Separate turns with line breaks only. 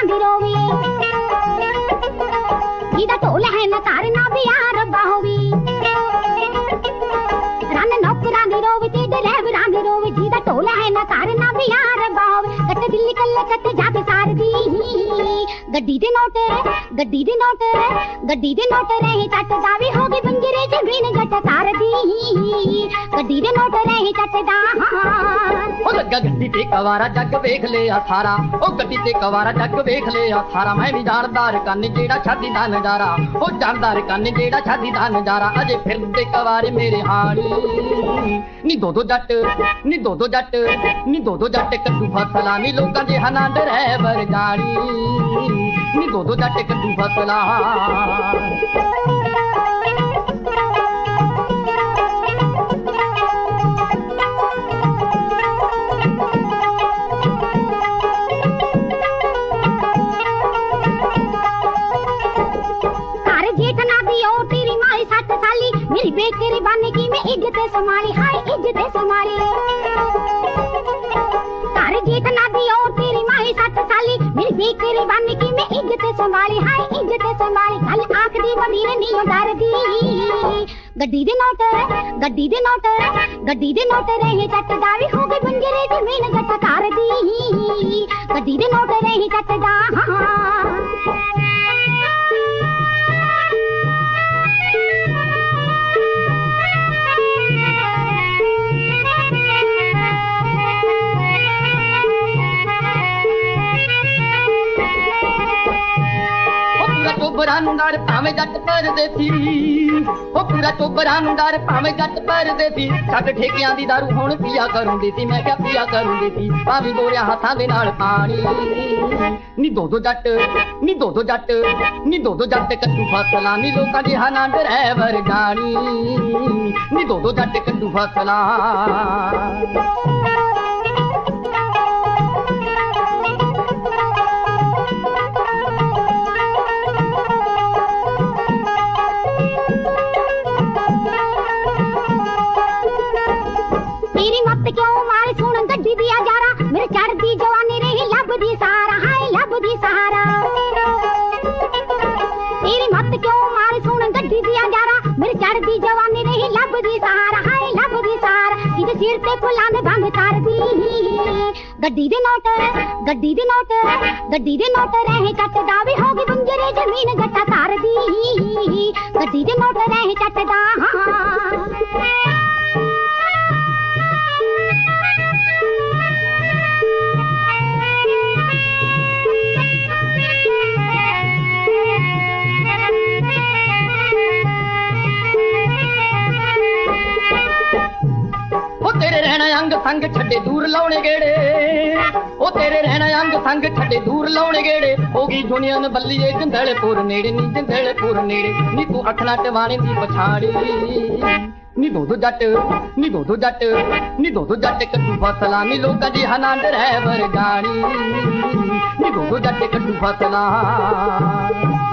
दी रोवी जिदा ढोल है न तारना भी यार बाहोवी रन नौकरां दी रोवी ते ड्राइवरां दी रोवी जिदा ढोल है न तारना भी यार बाहोवी कट दिल्ली कल्ले कट जाके सार दी गड्डी दे नोट गड्डी दे नोट गड्डी दे नोट रहे चटदा भी हो गई बंजरे जमीन जट तार दी गड्डी दे नोट रहे चटदा
ओ लगा गड्डी ते कवारा जग वेख लिया सारा ओ गड्डी ते कवारा जग वेख लिया सारा मैं भी जानदार कन जेड़ा शादी दा नजारा ओ जानदार कन जेड़ा शादी दा नजारा अजे फिरदे कवारे मेरे हानी नी दो दो जट नी दो दो जट नी दो दो जट कद्दू फसला नी लोकां दे हना ड्राइवर जानी नी दो दो जट कद्दू फसला मेरी बेकरी बाने की मैं इज्जत संभाली हाय इज्जत संभाली तारे जीत ना दी और तेरी माही 7 साली मेरी बेकरी बाने की मैं इज्जत संभाली हाय इज्जत संभाली कल आंख दी बड़ी नहीं डर दी गड्डी दे नोट गड्डी दे नोट गड्डी दे नोट रहे चटदा भी हो गई बंजरे जमीन जट तार दी गड्डी दे नोट रहे चटदा टोबरानूंगार भावें जट परदेसी ओ पूरा टोबरानूंगार भावें जट परदेसी छड्ड ठेकियां दी दारू हुण पिया करूंदी सी मैं क्या पिया करूंदी सी भावी बोरिया हाथां दे नाल पानी नी दो दो जट नी दो दो जट नी दो दो जट कद्दू फसला नी लोकां दे हना ड्राइवर जानी नी दो दो जट कद्दू फसला क्यों मारे सुन गड्डी दिया जारा मेरे चढ़दी जवानी रही लभदी सहारा हाय लभदी सहारा तेरी मत क्यों मारे सुन गड्डी दिया जारा मेरे चढ़दी जवानी रही लभदी सहारा हाय लभदी सहारा किते सिर ते फुलां दे भंग कर दी गड्डी दे नोट गड्डी दे नोट गड्डी दे नोट रहे चटदा भी हो गई बंजरे जमीन गट्टा तार दी गड्डी दे नोट रहे चटदा तेरे रहना अंग संग छड्डे दूर लाउणे गेड़े ओ तेरे रहना अंग संग छड्डे दूर लाउणे गेड़े होगी दुनिया न बल्लीए जंदलपुर नेड़े नी जंदलपुर नेड़े नी तू अखना टवाणे दी पछाड़ी नी दो दो जट नी दो दो जट नी दो दो जट कद्दू फसला नी लोकां दी हना ड्राइवर जानी नी दो दो जट कद्दू फसला